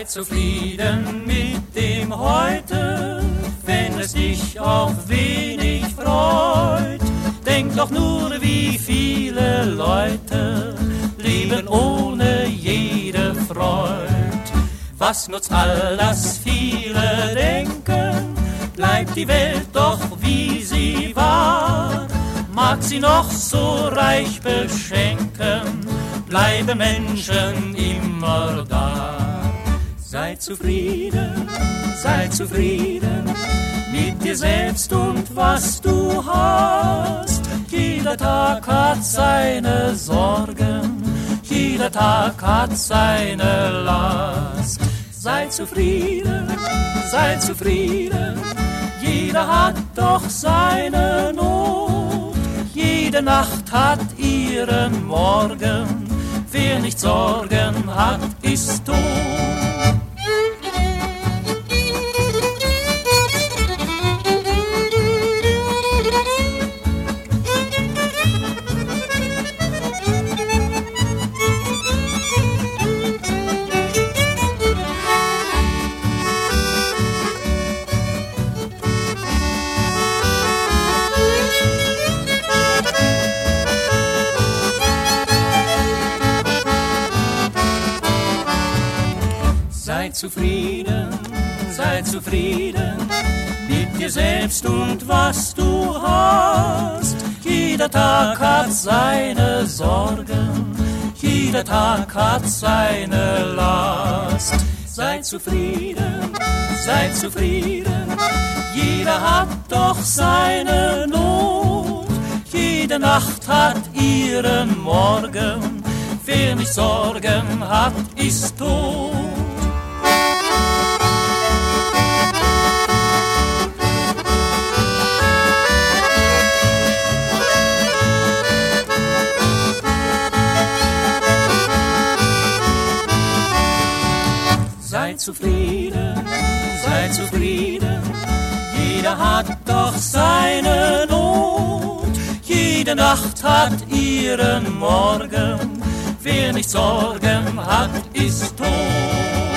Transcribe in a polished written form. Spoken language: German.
Sei zufrieden mit dem Heute, wenn es dich auch wenig freut. Denk doch nur, wie viele Leute leben ohne jede Freud. Was nutzt all das viele Denken? Bleibt die Welt doch wie sie war. Mag sie noch so reich beschenken, bleiben Menschen immer da. Sei zufrieden mit dir selbst und was du hast. Jeder Tag hat seine Sorgen, jeder Tag hat seine Last. Sei zufrieden, jeder hat doch seine Not. Jede Nacht hat ihren Morgen, wer nicht Sorgen hat, ist tot. Sei zufrieden mit dir selbst und was du hast. Jeder Tag hat seine Sorgen, jeder Tag hat seine Last. Sei zufrieden, jeder hat doch seine Not. Jede Nacht hat ihren Morgen, wer nicht Sorgen hat, ist tot. Sei zufrieden, jeder hat doch seine Not. Jede Nacht hat ihren Morgen, wer nicht Sorgen hat, ist tot.